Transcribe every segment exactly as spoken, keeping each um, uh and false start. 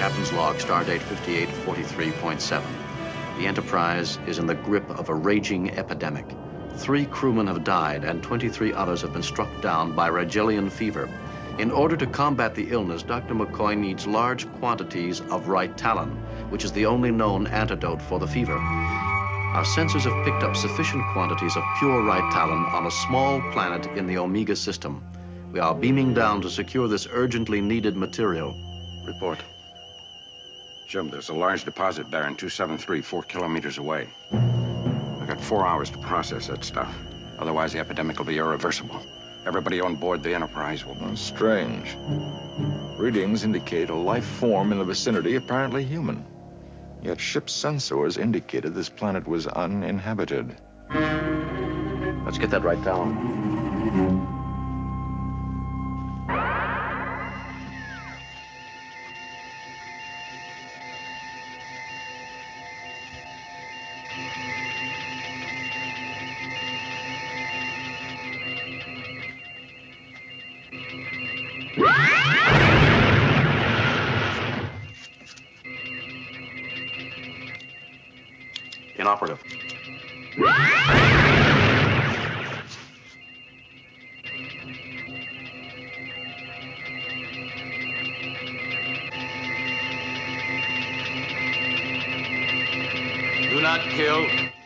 Captain's log, stardate fifty-eight forty-three point seven. The Enterprise is in the grip of a raging epidemic. Three crewmen have died and twenty-three others have been struck down by Rigelian fever. In order to combat the illness, Doctor McCoy needs large quantities of Ritalin, which is the only known antidote for the fever. Our sensors have picked up sufficient quantities of pure Ritalin on a small planet in the Omega system. We are beaming down to secure this urgently needed material. Report. Jim, there's a large deposit there in two seven three, four kilometers away. I got four hours to process that stuff. Otherwise, the epidemic will be irreversible. Everybody on board the Enterprise will... Oh, strange. Readings indicate a life form in the vicinity, apparently human. Yet ship's sensors indicated this planet was uninhabited. Let's get that right down. Inoperative. Do not kill.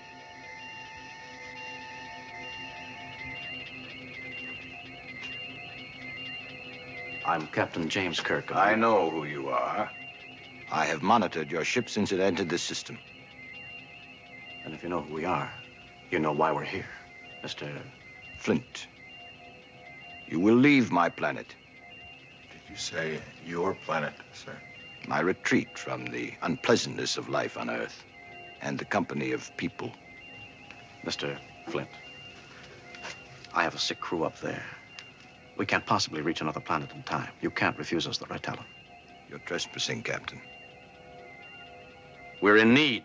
I'm Captain James Kirk. I know who you are. I have monitored your ship since it entered the system. And if you know who we are, you know why we're here, Mister Flint. You will leave my planet. Did you say your planet, sir? My retreat from the unpleasantness of life on Earth and the company of people. Mister Flint, I have a sick crew up there. We can't possibly reach another planet in time. You can't refuse us the Ritalin. You're trespassing, Captain. We're in need.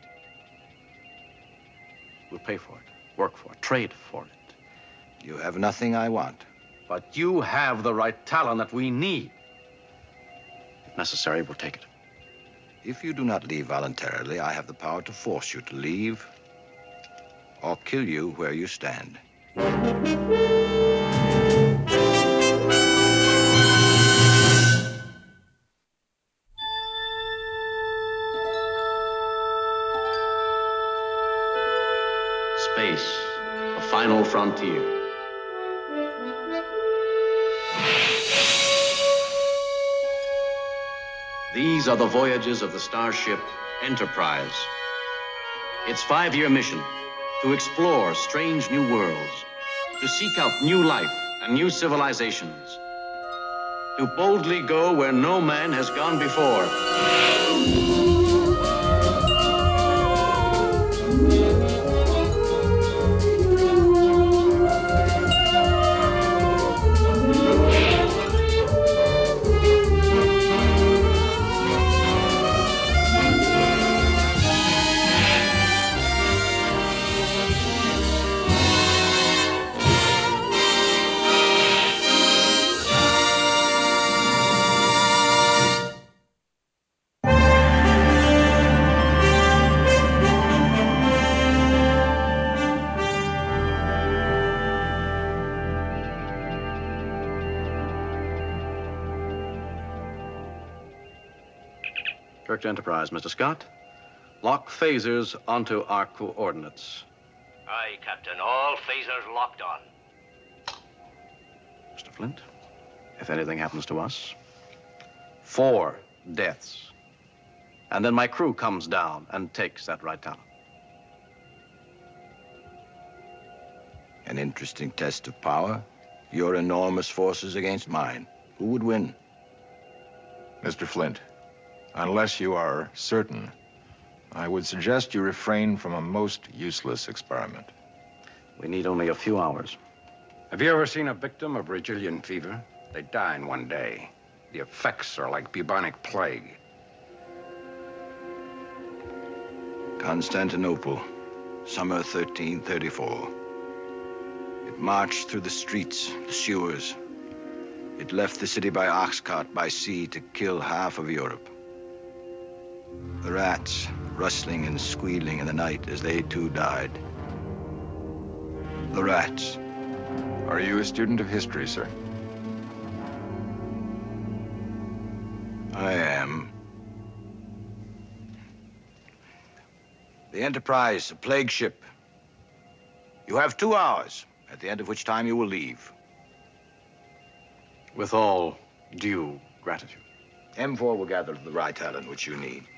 We'll pay for it, work for it, trade for it. You have nothing I want. But you have the Ritalin that we need. If necessary, we'll take it. If you do not leave voluntarily, I have the power to force you to leave or kill you where you stand. Space, the final frontier. These are the voyages of the starship Enterprise. Its five-year mission, to explore strange new worlds, to seek out new life and new civilizations, to boldly go where no man has gone before. Kirk to Enterprise, Mister Scott. Lock phasers onto our coordinates. Aye, Captain. All phasers locked on. Mister Flint, if anything happens to us, four deaths. And then my crew comes down and takes that Ritalin. An interesting test of power. Your enormous forces against mine. Who would win? Mister Flint, unless you are certain, I would suggest you refrain from a most useless experiment. We need only a few hours. Have you ever seen a victim of Rigelian fever? They die in one day. The effects are like bubonic plague. Constantinople, summer thirteen thirty-four. It marched through the streets, the sewers. It left the city by ox cart, by sea, to kill half of Europe. The rats rustling and squealing in the night as they too died. The rats. Are you a student of history, sir? I am. The Enterprise, a plague ship. You have two hours, at the end of which time you will leave. With all due gratitude. M four will gather the right talent which you need.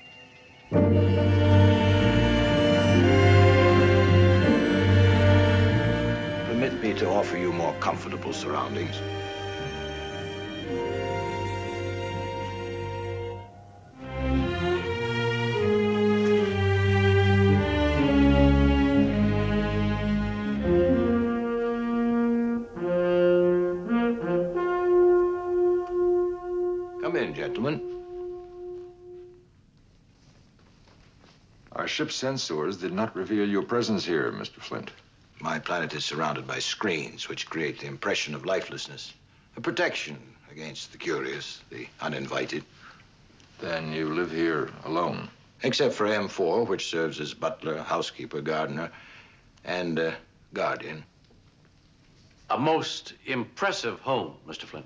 Permit me to offer you more comfortable surroundings. Come in, gentlemen. Our ship's sensors did not reveal your presence here, Mister Flint. My planet is surrounded by screens which create the impression of lifelessness. A protection against the curious, the uninvited. Then you live here alone? Except for M four, which serves as butler, housekeeper, gardener, and uh, guardian. A most impressive home, Mister Flint.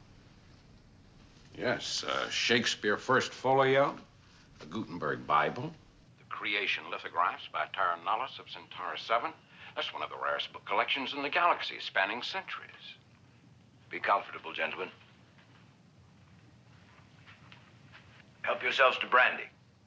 Yes, uh, Shakespeare First Folio, the Gutenberg Bible, the Creation Lithographs by Terra Nullis of Centaurus seven. That's one of the rarest book collections in the galaxy, spanning centuries. Be comfortable, gentlemen. Help yourselves to brandy.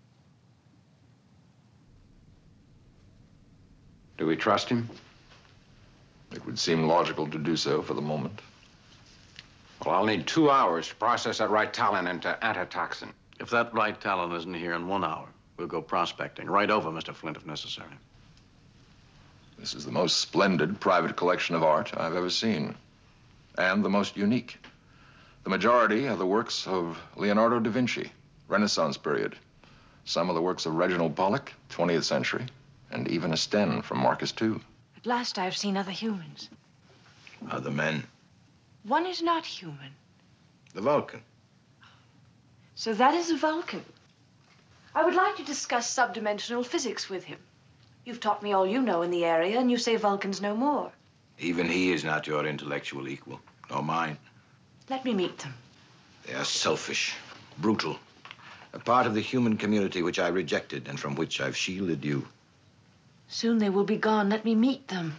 Do we trust him? It would seem logical to do so for the moment. Well, I'll need two hours to process that right talent into antitoxin. If that right talent isn't here in one hour, we'll go prospecting. Right over, Mister Flint, if necessary. This is the most splendid private collection of art I've ever seen, and the most unique. The majority are the works of Leonardo da Vinci, Renaissance period. Some are the works of Reginald Pollock, twentieth century, and even a Sten from Marcus the Second. At last I've seen other humans. Other men. One is not human. The Vulcan. So that is a Vulcan. I would like to discuss subdimensional physics with him. You've taught me all you know in the area, and you say Vulcans know more. Even he is not your intellectual equal, nor mine. Let me meet them. They are selfish, brutal. A part of the human community which I rejected and from which I've shielded you. Soon they will be gone. Let me meet them.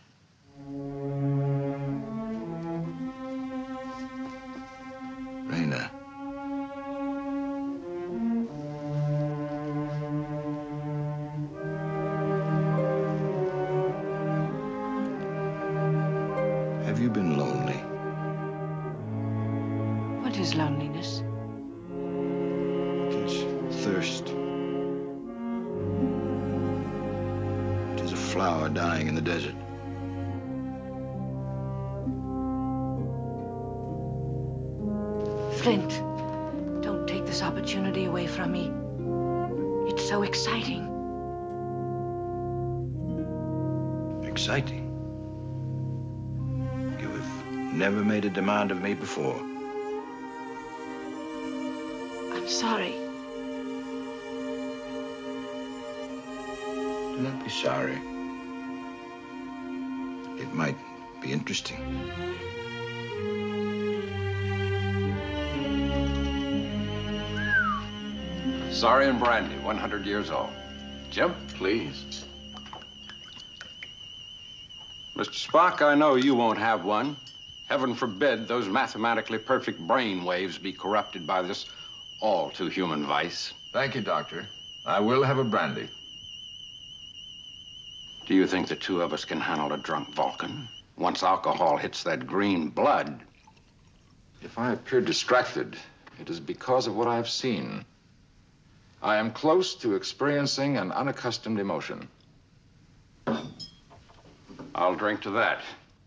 Raina. Have you been lonely? What is loneliness? It is thirst. It is a flower dying in the desert. Flint, don't take this opportunity away from me. It's so exciting. Exciting. You have never made a demand of me before. I'm sorry. Do not be sorry. It might be interesting. Sorry and brandy, one hundred years old. Jim? Please. Mister Spock, I know you won't have one. Heaven forbid those mathematically perfect brain waves be corrupted by this all too human vice. Thank you, Doctor. I will have a brandy. Do you think the two of us can handle a drunk Vulcan? Once alcohol hits that green blood. If I appear distracted, it is because of what I have seen. I am close to experiencing an unaccustomed emotion. I'll drink to that.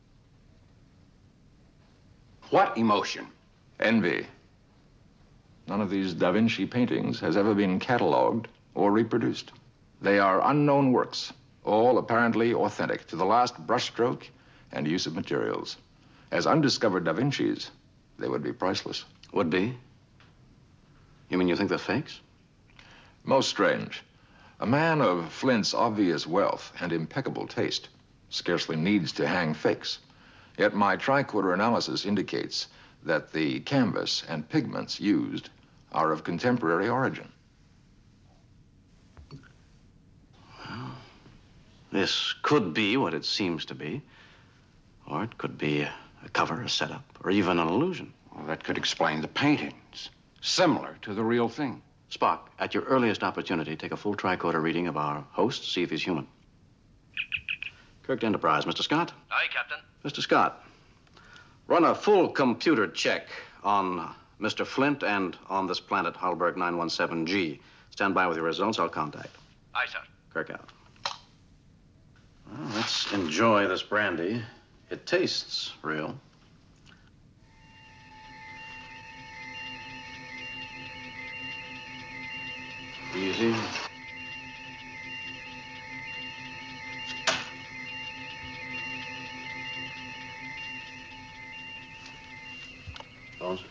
What emotion? Envy. None of these Da Vinci paintings has ever been cataloged or reproduced. They are unknown works, all apparently authentic to the last brushstroke and use of materials. As undiscovered Da Vinci's, they would be priceless. Would be? You mean you think they're fakes? Most strange. A man of Flint's obvious wealth and impeccable taste scarcely needs to hang fakes. Yet my tricorder analysis indicates that the canvas and pigments used are of contemporary origin. Well, this could be what it seems to be. Or it could be a, a cover, a setup, or even an illusion. Well, that could explain the paintings. Similar to the real thing. Spock, at your earliest opportunity, take a full tricorder reading of our host, see if he's human. Kirk to Enterprise. Mister Scott? Aye, Captain. Mister Scott, run a full computer check on Mister Flint and on this planet, Halberg nine one seven G. Stand by with your results. I'll contact. Aye, sir. Kirk out. Well, let's enjoy this brandy. It tastes real. Easy. Bones?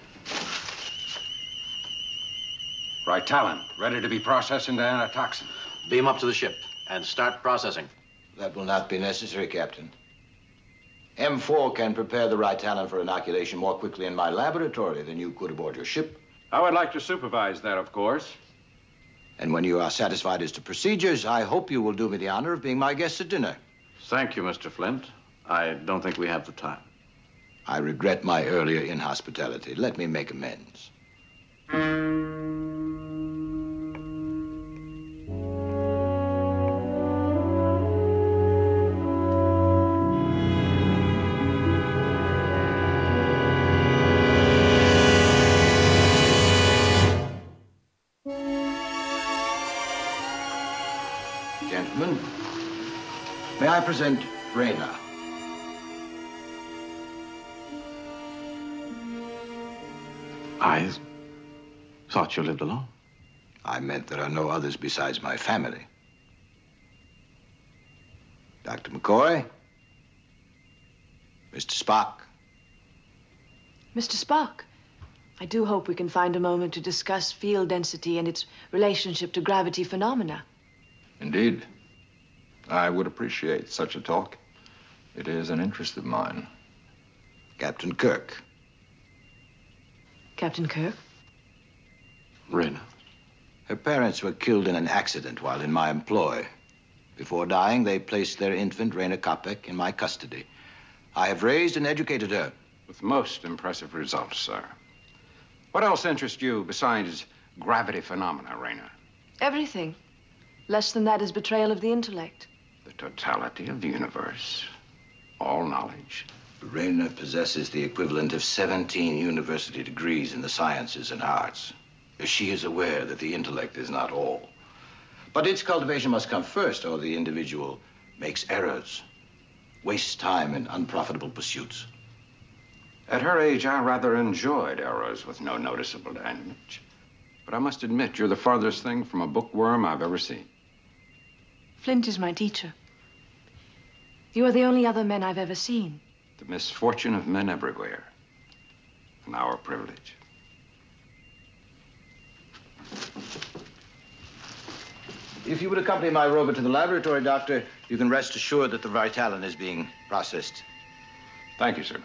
Right talent, ready to be processed into antitoxin. Beam up to the ship and start processing. That will not be necessary, Captain. M four can prepare the Ritalin for inoculation more quickly in my laboratory than you could aboard your ship. I would like to supervise that, of course. And when you are satisfied as to procedures, I hope you will do me the honor of being my guest at dinner. Thank you, Mister Flint. I don't think we have the time. I regret my earlier inhospitality. Let me make amends. Gentlemen, may I present Rayna? I thought you lived alone. I meant there are no others besides my family. Doctor McCoy? Mister Spock? Mister Spock, I do hope we can find a moment to discuss field density and its relationship to gravity phenomena. Indeed. I would appreciate such a talk. It is an interest of mine. Captain Kirk? Captain Kirk? Rayna. Her parents were killed in an accident while in my employ. Before dying, they placed their infant, Rayna Kopek, in my custody. I have raised and educated her. With most impressive results, sir. What else interests you besides gravity phenomena, Rayna? Everything. Less than that is betrayal of the intellect. The totality of the universe. All knowledge. Rayna possesses the equivalent of seventeen university degrees in the sciences and arts. She is aware that the intellect is not all. But its cultivation must come first, or the individual makes errors, wastes time in unprofitable pursuits. At her age, I rather enjoyed errors with no noticeable damage. But I must admit, you're the farthest thing from a bookworm I've ever seen. Flint is my teacher. You are the only other men I've ever seen. The misfortune of men everywhere. And our privilege. If you would accompany my robot to the laboratory, Doctor, you can rest assured that the Ritalin is being processed. Thank you, sir.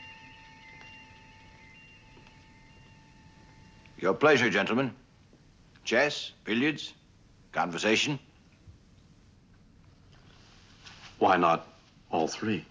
Your pleasure, gentlemen. Chess, billiards, conversation. Why not all three?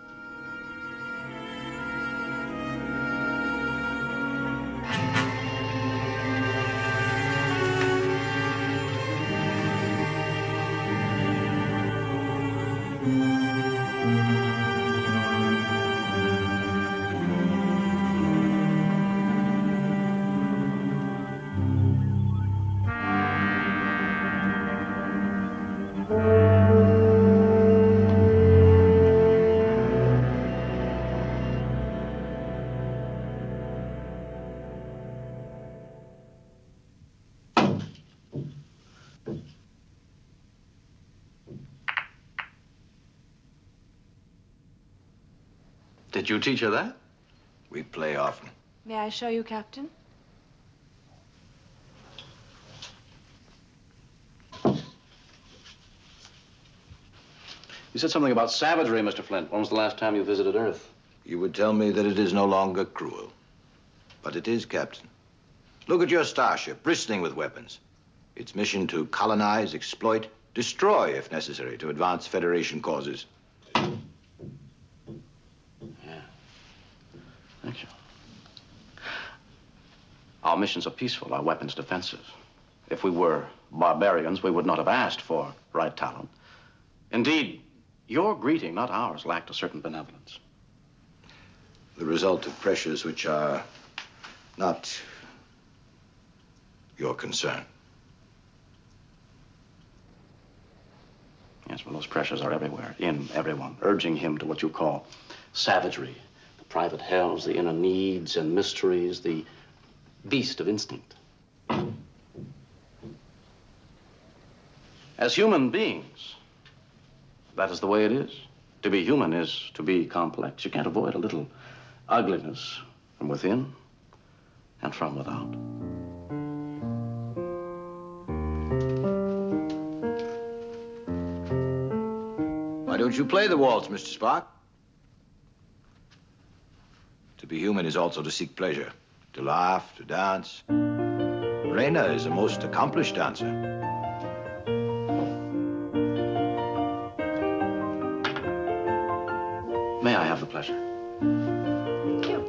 Did you teach her that? We play often. May I show you, Captain? You said something about savagery, Mister Flint. When was the last time you visited Earth? You would tell me that it is no longer cruel. But it is, Captain. Look at your starship, bristling with weapons. Its mission to colonize, exploit, destroy, if necessary, to advance Federation causes. Yeah. Thank you. Our missions are peaceful, our weapons defensive. If we were barbarians, we would not have asked for right talent. Indeed, your greeting, not ours, lacked a certain benevolence. The result of pressures which are not your concern. Yes, well, those pressures are everywhere, in everyone, urging him to what you call savagery. The private hells, the inner needs and mysteries, the beast of instinct. As human beings, that is the way it is. To be human is to be complex. You can't avoid a little ugliness from within and from without. Why don't you play the waltz, Mister Spock? To be human is also to seek pleasure, to laugh, to dance. Reyna is a most accomplished dancer. May I have the pleasure? Thank you.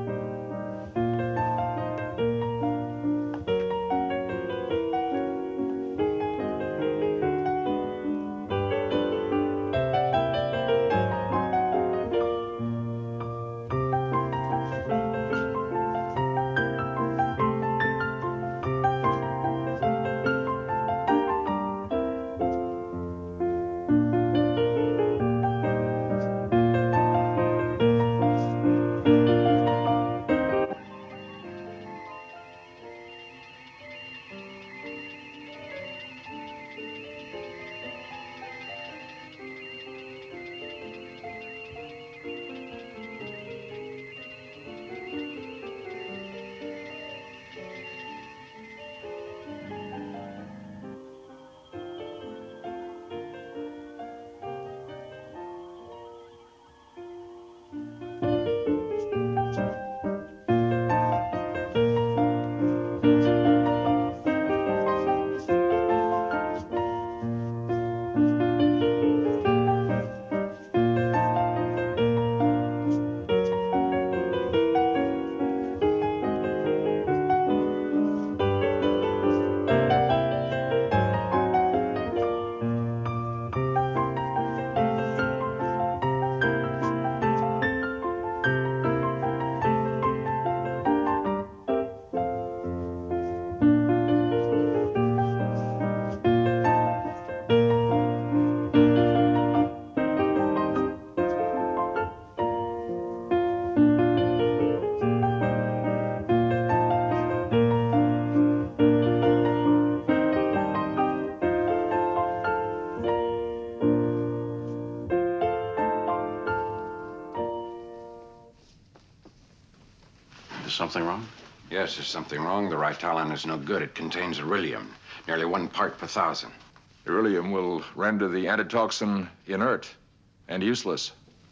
Something wrong? Yes, there's something wrong. The Ritalin is no good. It contains beryllium, nearly one part per thousand. Beryllium will render the antitoxin inert and useless.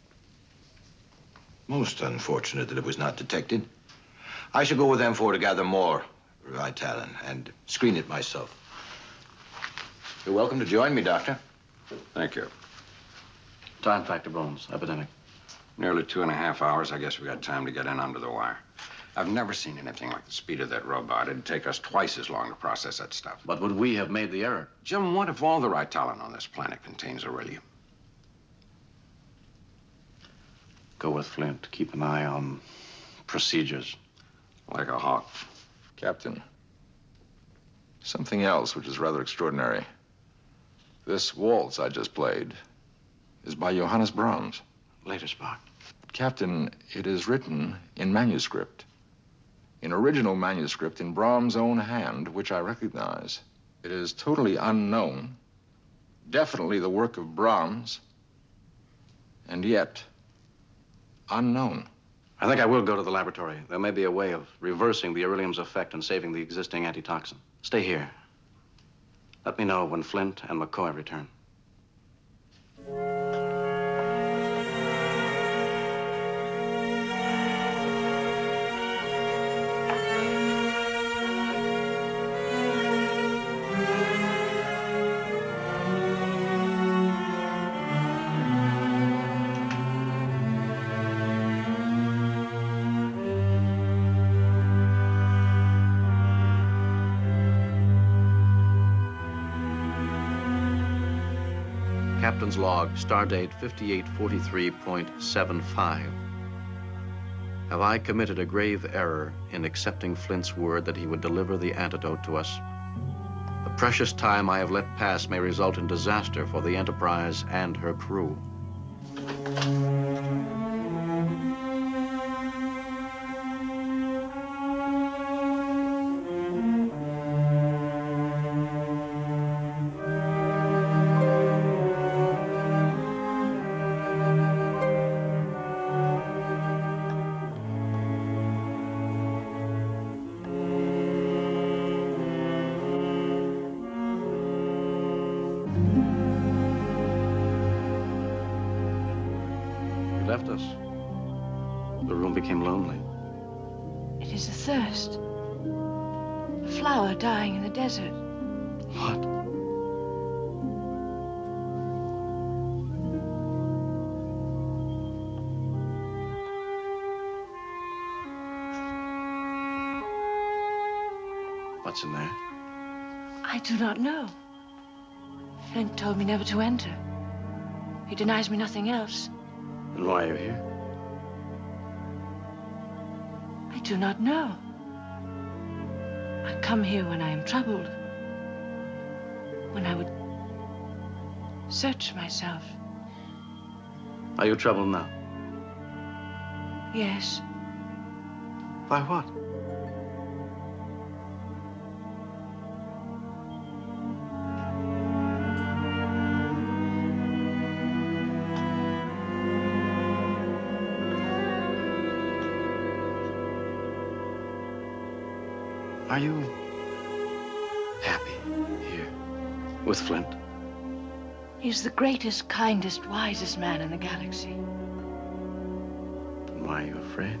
Most unfortunate that it was not detected. I shall go with M four to gather more Ritalin and screen it myself. You're welcome to join me, Doctor. Thank you. Time factor bones, epidemic. Nearly two and a half hours. I guess we got time to get in under the wire. I've never seen anything like the speed of that robot. It'd take us twice as long to process that stuff. But would we have made the error? Jim, what if all the Ritalin on this planet contains beryllium? Go with Flint. Keep an eye on procedures. Like a hawk. Captain, something else which is rather extraordinary. This waltz I just played is by Johannes Brahms. Later, Spock. Captain, it is written in manuscript. In original manuscript in Brahms' own hand, which I recognize. It is totally unknown, definitely the work of Brahms, and yet unknown. I think I will go to the laboratory. There may be a way of reversing the beryllium's effect and saving the existing antitoxin. Stay here. Let me know when Flint and McCoy return. Captain's log, stardate fifty-eight forty-three point seven five. Have I committed a grave error in accepting Flint's word that he would deliver the antidote to us? The precious time I have let pass may result in disaster for the Enterprise and her crew. Left us. The room became lonely. It is a thirst. A flower dying in the desert. What? What's in there? I do not know. Flint told me never to enter. He denies me nothing else. And why are you here? I do not know. I come here when I am troubled. When I would search myself. Are you troubled now? Yes. By what? Are you happy here with Flint? He's the greatest, kindest, wisest man in the galaxy. Then why are you afraid?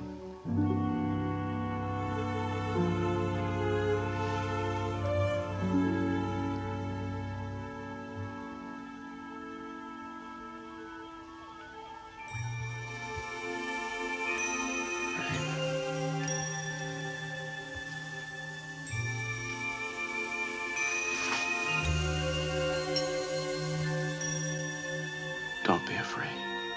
Don't be afraid.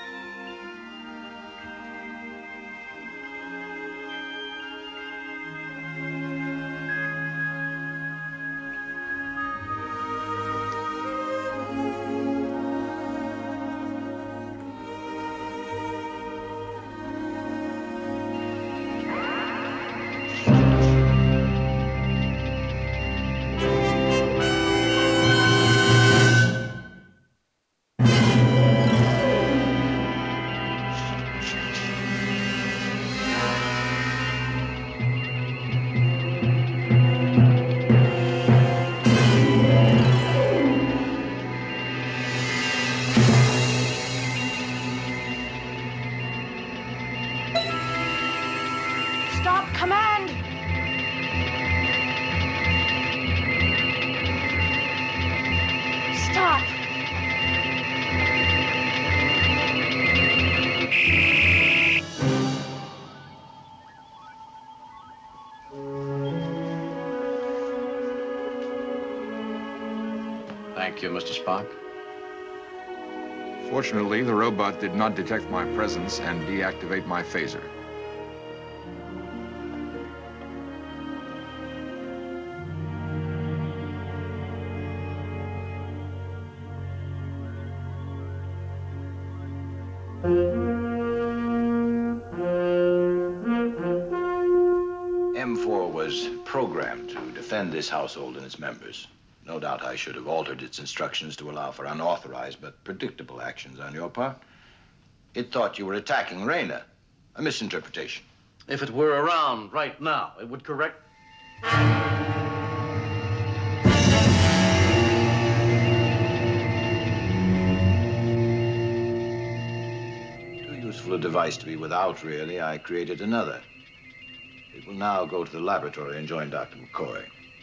Stop command! Stop! Thank you, Mister Spock. Fortunately, the robot did not detect my presence and deactivate my phaser. M four was programmed to defend this household and its members. No doubt I should have altered its instructions to allow for unauthorized but predictable actions on your part. It thought you were attacking Reyna. A misinterpretation. If it were around right now, it would correct... Too useful a device to be without, really, I created another. It will now go to the laboratory and join Doctor McCoy.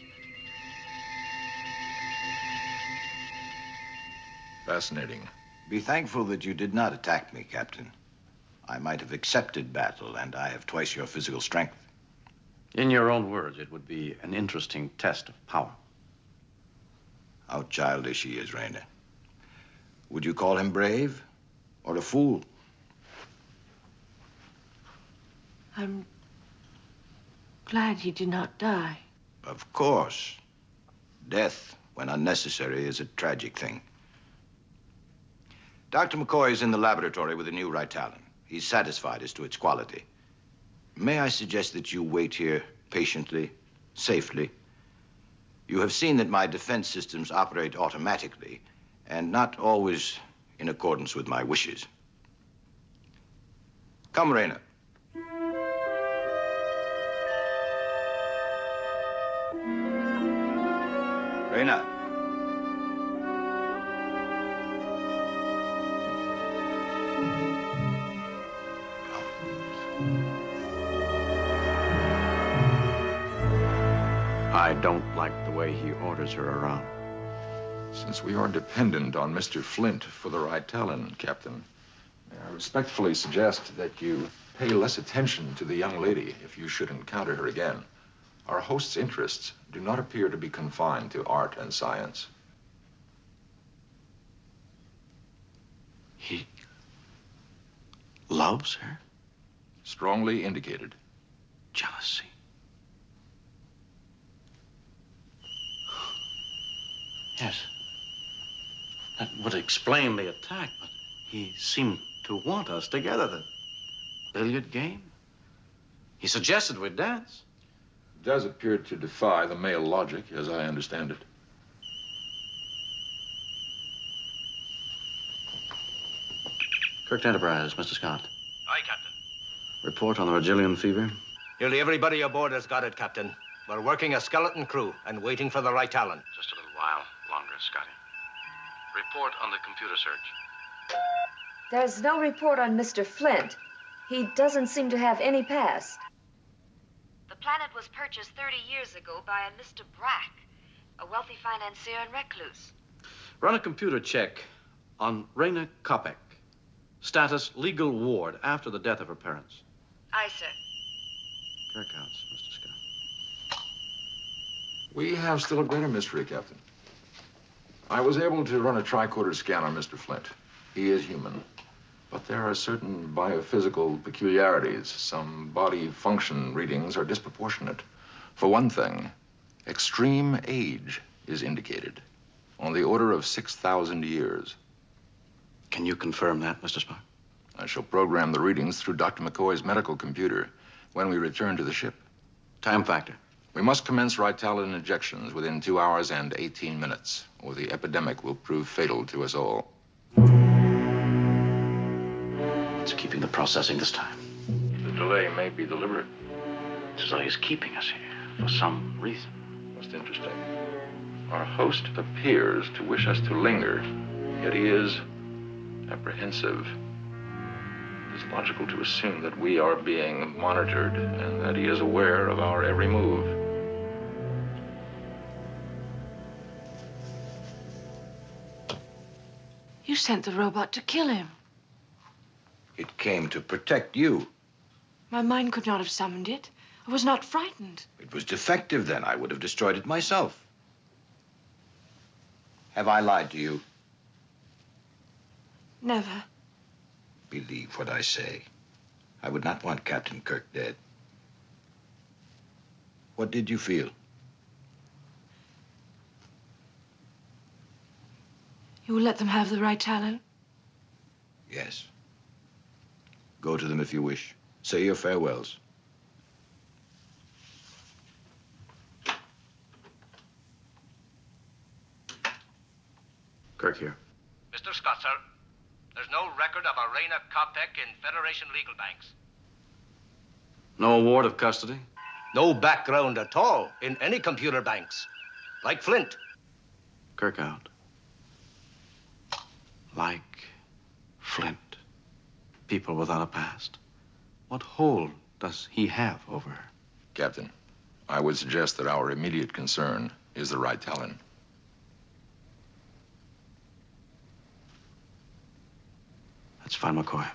Fascinating. Be thankful that you did not attack me, Captain. I might have accepted battle, and I have twice your physical strength. In your own words, it would be an interesting test of power. How childish she is, Reyna. Would you call him brave or a fool? I'm glad he did not die. Of course. Death, when unnecessary, is a tragic thing. Doctor McCoy is in the laboratory with a new Ritalin. He's satisfied as to its quality. May I suggest that you wait here patiently, safely? You have seen that my defense systems operate automatically and not always in accordance with my wishes. Come, Raina. Raina. I don't like the way he orders her around. Since we are dependent on Mister Flint for the Ritalin, Captain, may I respectfully suggest that you pay less attention to the young lady if you should encounter her again. Our host's interests do not appear to be confined to art and science. He loves her? Strongly indicated. Jealousy. Yes. That would explain the attack, but he seemed to want us together. The billiard game? He suggested we dance. It does appear to defy the male logic, as I understand it. Kirk Enterprise, Mister Scott. Aye, Captain. Report on the Regillian fever. Nearly everybody aboard has got it, Captain. We're working a skeleton crew and waiting for the Ritalin. Just a little while longer, Scotty. Report on the computer search. There's no report on Mister Flint. He doesn't seem to have any past. The planet was purchased thirty years ago by a Mister Brack, a wealthy financier and recluse. Run a computer check on Raina Kopek. Status legal ward after the death of her parents. Aye, sir. Kirkhouse, Mister Scott. We have still a greater mystery, Captain. I was able to run a tricorder scan on Mister Flint. He is human. But there are certain biophysical peculiarities. Some body function readings are disproportionate. For one thing, extreme age is indicated, on the order of six thousand years. Can you confirm that, Mister Spock? I shall program the readings through Doctor McCoy's medical computer when we return to the ship. Time factor. We must commence Ritalin injections within two hours and eighteen minutes, or the epidemic will prove fatal to us all. It's keeping the processing this time. The delay may be deliberate. It's as though he's keeping us here for some reason. Most interesting. Our host appears to wish us to linger, yet he is apprehensive. It is logical to assume that we are being monitored and that he is aware of our every move. You sent the robot to kill him. It came to protect you. My mind could not have summoned it. I was not frightened. It was defective then. I would have destroyed it myself. Have I lied to you? Never. Believe what I say. I would not want Captain Kirk dead. What did you feel? You will let them have the Ritalin? Yes. Go to them if you wish. Say your farewells. Kirk here. Mister Scott, sir. There's no record of a Raina Kopek in Federation legal banks. No award of custody? No background at all in any computer banks. Like Flint. Kirk out. Like Flint. People without a past. What hold does he have over her? Captain, I would suggest that our immediate concern is the Ritalin. That's fine, McCoy.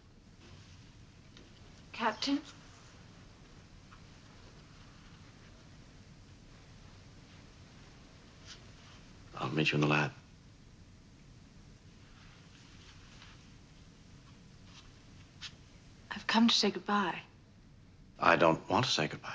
Captain? I'll meet you in the lab. come to say goodbye. I don't want to say goodbye.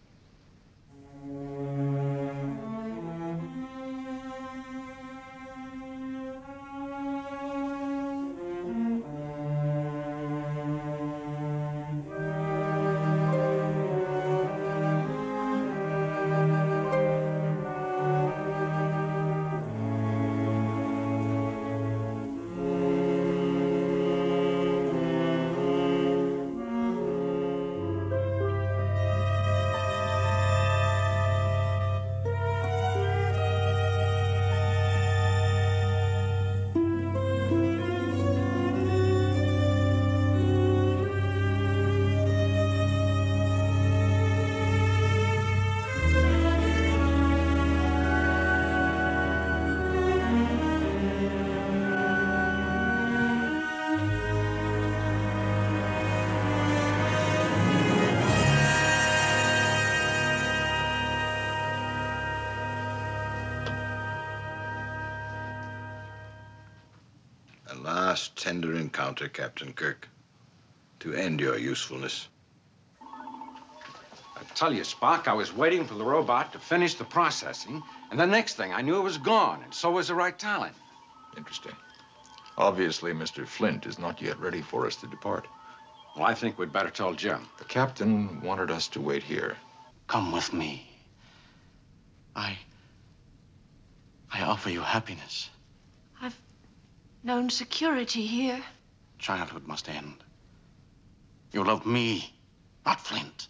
A last tender encounter, Captain Kirk, to end your usefulness. I tell you, Spock, I was waiting for the robot to finish the processing, and the next thing I knew it was gone, and so was the right talent. Interesting. Obviously, Mister Flint is not yet ready for us to depart. Well, I think we'd better tell Jim. The captain wanted us to wait here. Come with me. I... I offer you happiness. I've known security here. Childhood must end. You love me, not Flint.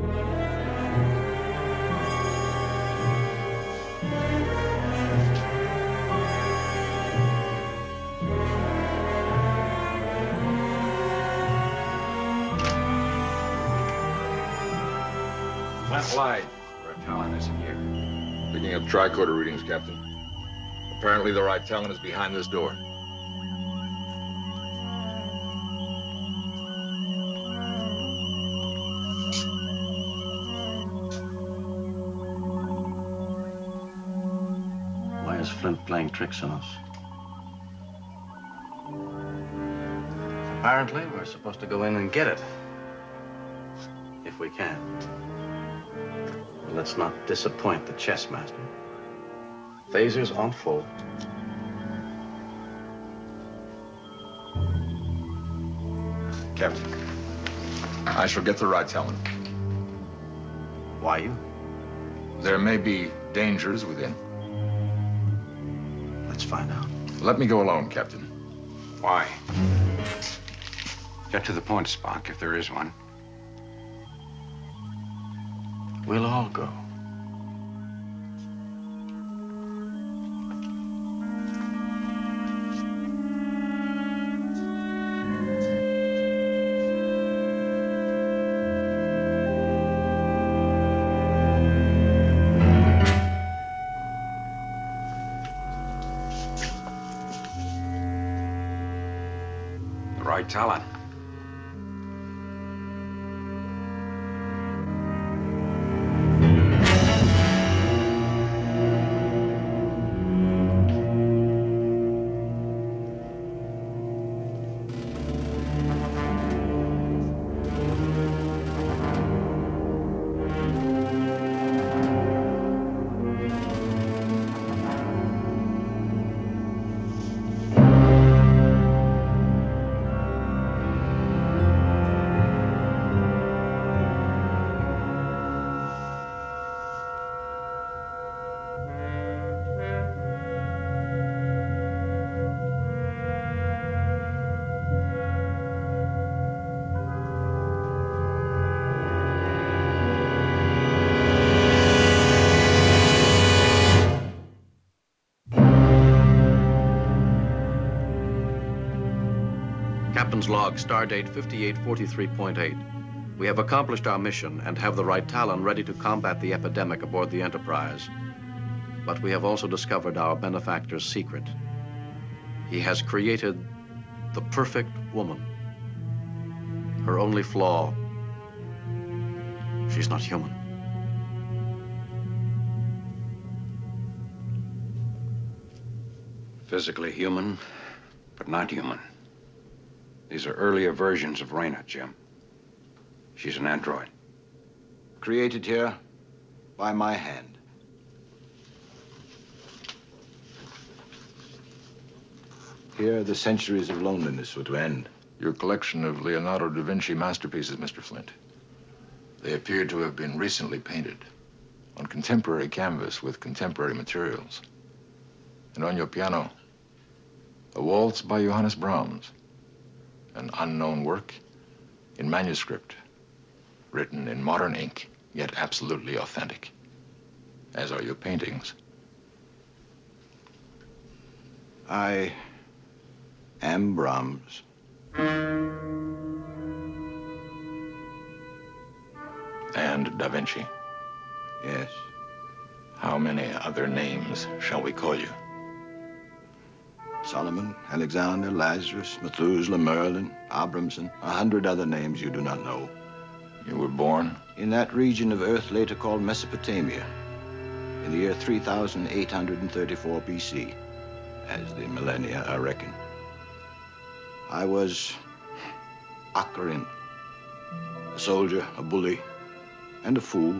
Flint lied. Our talent isn't here. Picking up tricorder readings, Captain. Apparently, the right talent is behind this door. Why is Flint playing tricks on us? Apparently, we're supposed to go in and get it. If we can. But let's not disappoint the chess master. Phasers on full. Captain, I shall get the right talent. Why you? There may be dangers within. Let's find out. Let me go alone, Captain. Why? Get to the point, Spock, if there is one. We'll all go. The right talent. Captain's log, stardate fifty-eight forty-three point eight. We have accomplished our mission and have the right Talon ready to combat the epidemic aboard the Enterprise. But we have also discovered our benefactor's secret. He has created the perfect woman. Her only flaw, she's not human. Physically human, but not human. These are earlier versions of Reyna, Jim. She's an android. Created here by my hand. Here, the centuries of loneliness were to end. Your collection of Leonardo da Vinci masterpieces, Mister Flint. They appear to have been recently painted on contemporary canvas with contemporary materials. And on your piano, a waltz by Johannes Brahms, an unknown work in manuscript, written in modern ink, yet absolutely authentic, as are your paintings. I am Brahms. And Da Vinci. Yes. How many other names shall we call you? Solomon, Alexander, Lazarus, Methuselah, Merlin, Abramson, a hundred other names you do not know. You were born? In that region of Earth later called Mesopotamia, in the year three thousand eight hundred thirty-four B C, as the millennia are reckoned. I was Akharin, a soldier, a bully, and a fool.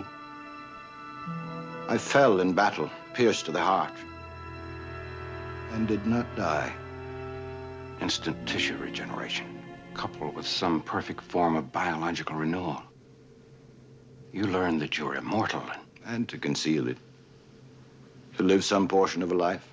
I fell in battle, pierced to the heart, and did not die. Instant tissue regeneration, coupled with some perfect form of biological renewal. You learn that you're immortal. And to conceal it. To live some portion of a life.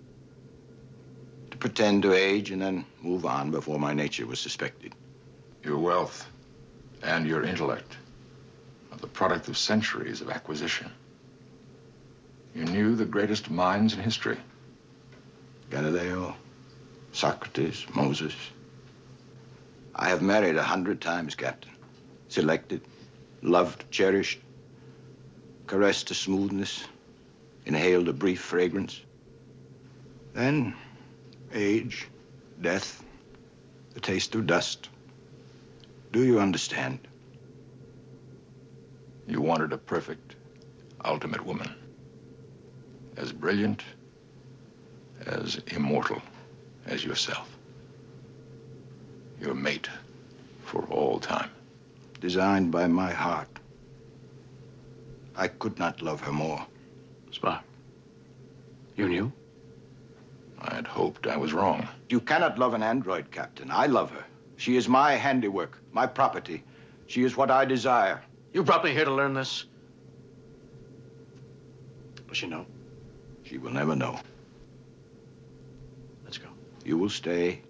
To pretend to age and then move on before my nature was suspected. Your wealth and your intellect are the product of centuries of acquisition. You knew the greatest minds in history. Galileo, Socrates, Moses. I have married a hundred times, Captain. Selected, loved, cherished, caressed to smoothness, inhaled a brief fragrance. Then, age, death, the taste of dust. Do you understand? You wanted a perfect, ultimate woman. As brilliant, as immortal as yourself. Your mate for all time. Designed by my heart. I could not love her more. Spock, you knew? I had hoped I was wrong. You cannot love an android, Captain. I love her. She is my handiwork, my property. She is what I desire. You brought me here to learn this? Does she know? She will never know. Let's go. You will stay.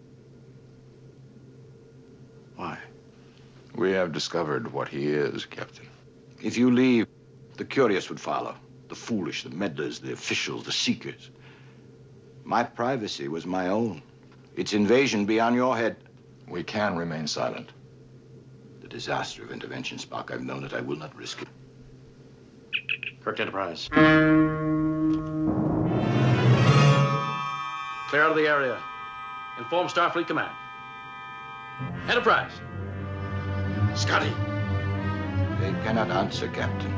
Why? We have discovered what he is, Captain. If you leave, the curious would follow. The foolish, the meddlers, the officials, the seekers. My privacy was my own. Its invasion be on your head. We can remain silent. The disaster of intervention, Spock, I've known it. I will not risk it. Kirk Enterprise. Clear out of the area. Inform Starfleet Command. Enterprise. Scotty. They cannot answer, Captain.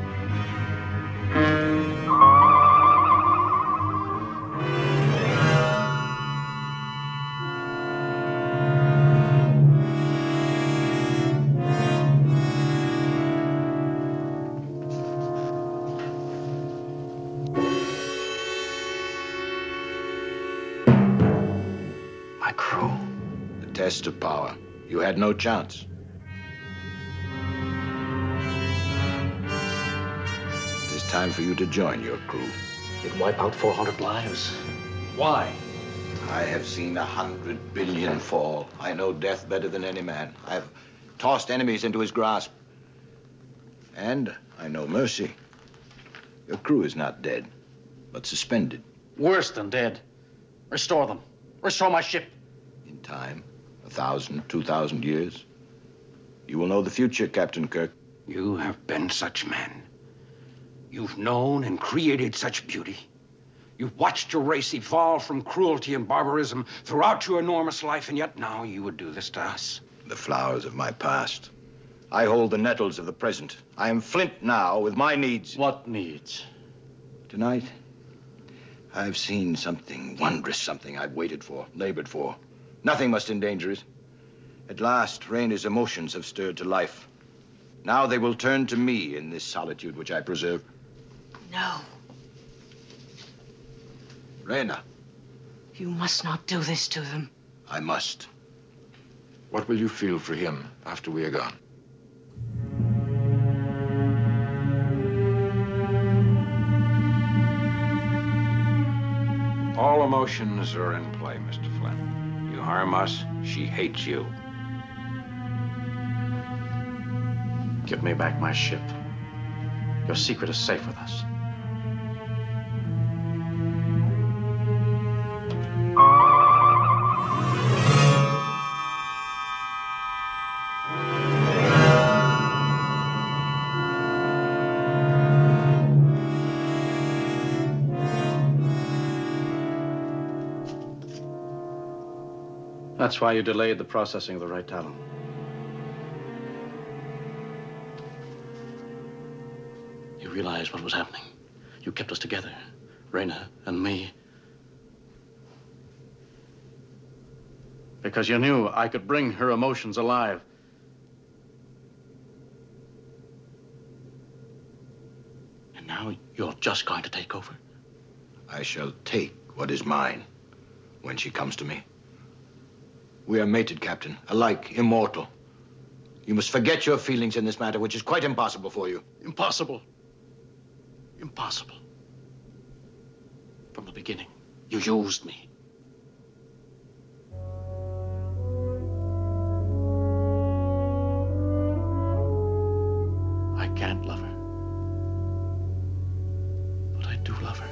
My crew. The test of power. You had no chance. It is time for you to join your crew. You'd wipe out four hundred lives. Why? I have seen a hundred billion fall. I know death better than any man. I have tossed enemies into his grasp. And I know mercy. Your crew is not dead, but suspended. Worse than dead. Restore them. Restore my ship. In time, a thousand, two thousand years, you will know the future, Captain Kirk. You have been such men. You've known and created such beauty. You've watched your race evolve from cruelty and barbarism throughout your enormous life, and yet now you would do this to us. The flowers of my past. I hold the nettles of the present. I am Flint now with my needs. What needs? Tonight, I've seen something wondrous, something I've waited for, labored for. Nothing must endanger it. At last, Rayner's emotions have stirred to life. Now they will turn to me in this solitude which I preserve. No. Reyna. You must not do this to them. I must. What will you feel for him after we are gone? All emotions are in play, Mister Flynn. You harm us, she hates you. Give me back my ship. Your secret is safe with us. That's why you delayed the processing of the right talent. You realized what was happening. You kept us together, Reyna and me. Because you knew I could bring her emotions alive. And now you're just going to take over. I shall take what is mine when she comes to me. We are mated, Captain, alike immortal. You must forget your feelings in this matter, which is quite impossible for you. Impossible. Impossible. From the beginning, you used me. I can't love her. But I do love her.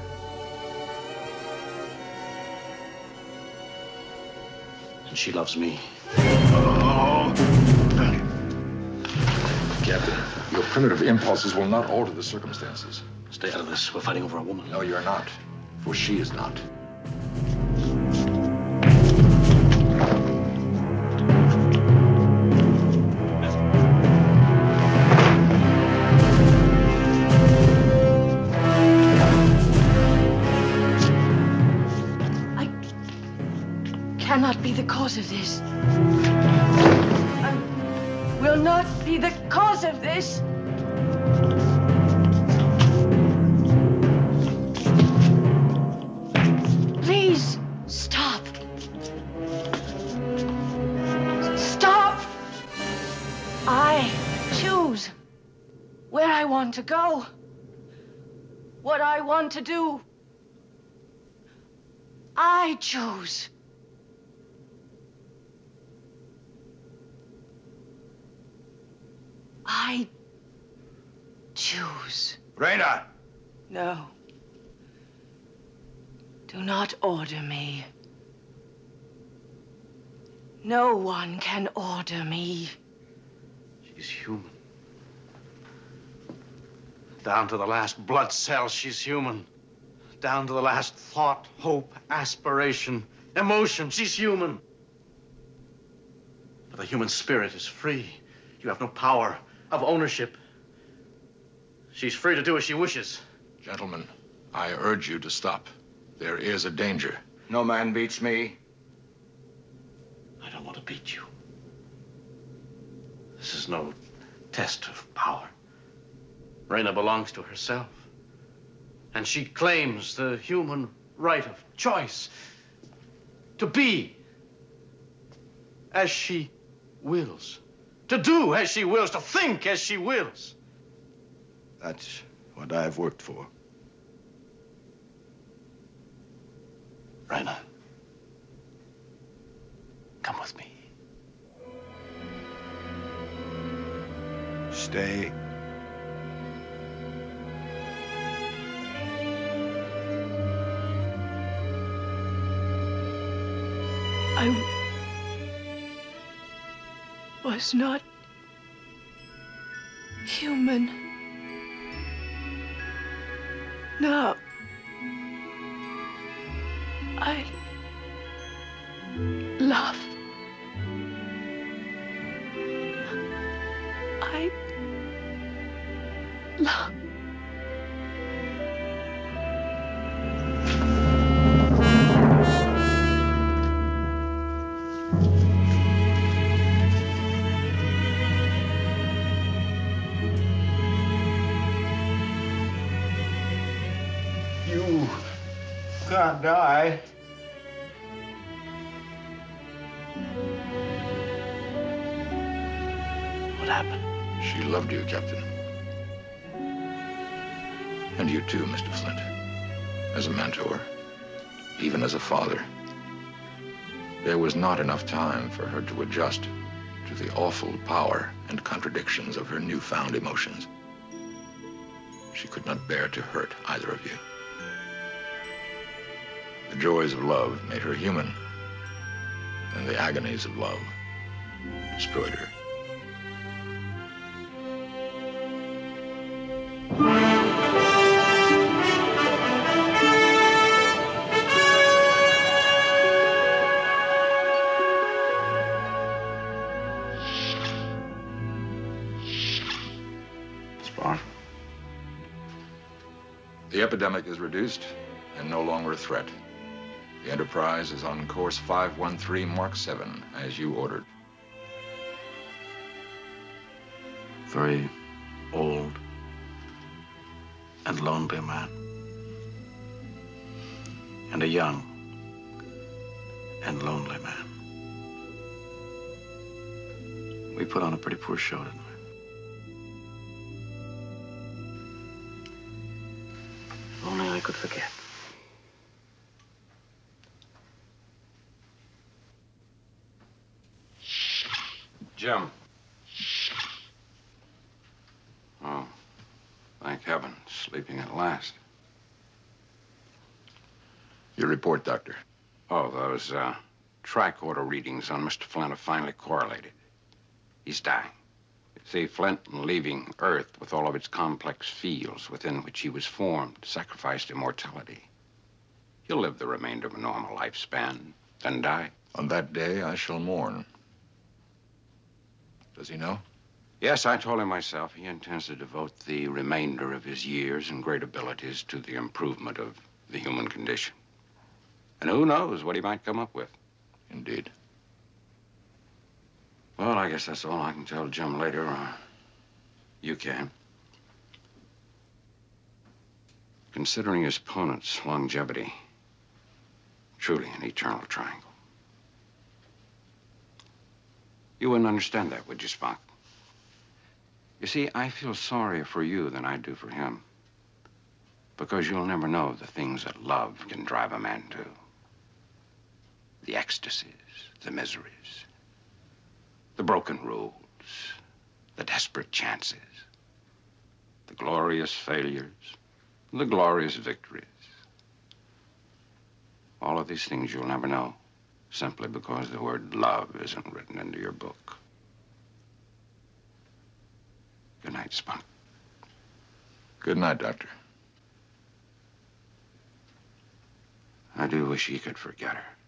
And she loves me. Oh. Captain, your primitive impulses will not alter the circumstances. Stay out of this. We're fighting over a woman. No, you're not. For she is not. I cannot be the cause of this. I will not be the cause of this. Please, stop. Stop. I choose where I want to go, what I want to do. I choose. I choose. Reyna! No. Do not order me. No one can order me. She's human. Down to the last blood cell, she's human. Down to the last thought, hope, aspiration, emotion, she's human. But the human spirit is free. You have no power of ownership. She's free to do as she wishes. Gentlemen, I urge you to stop. There is a danger. No man beats me. I don't want to beat you. This is no test of power. Reyna belongs to herself. And she claims the human right of choice to be as she wills, to do as she wills, to think as she wills. That's what I've worked for. Reyna, come with me. Stay. I was not human. Now, I love. I love. can't die. What happened? She loved you, Captain. And you too, Mister Flint. As a mentor, even as a father. There was not enough time for her to adjust to the awful power and contradictions of her newfound emotions. She could not bear to hurt either of you. The joys of love made her human, and the agonies of love destroyed her. The epidemic is reduced and no longer a threat. The Enterprise is on course five one three Mark seven, as you ordered. Very old and lonely man. And a young and lonely man. We put on a pretty poor show, didn't we? Only I could forget. Jim. Oh, thank heaven. Sleeping at last. Your report, Doctor. Oh, those uh, tricorder readings on Mister Flint have finally correlated. He's dying. See, Flint, in leaving Earth with all of its complex fields within which he was formed, sacrificed immortality. He'll live the remainder of a normal lifespan, then die. On that day, I shall mourn. Does he know? Yes, I told him myself. He intends to devote the remainder of his years and great abilities to the improvement of the human condition. And who knows what he might come up with. Indeed. Well, I guess that's all I can tell Jim later. Uh, you can. Considering his opponent's longevity, truly an eternal triangle. You wouldn't understand that, would you, Spock? You see, I feel sorrier for you than I do for him. Because you'll never know the things that love can drive a man to. The ecstasies, the miseries. The broken rules, the desperate chances, the glorious failures, the glorious victories. All of these things you'll never know, simply because the word love isn't written into your book. Good night, Spock. Good night, Doctor. I do wish he could forget her.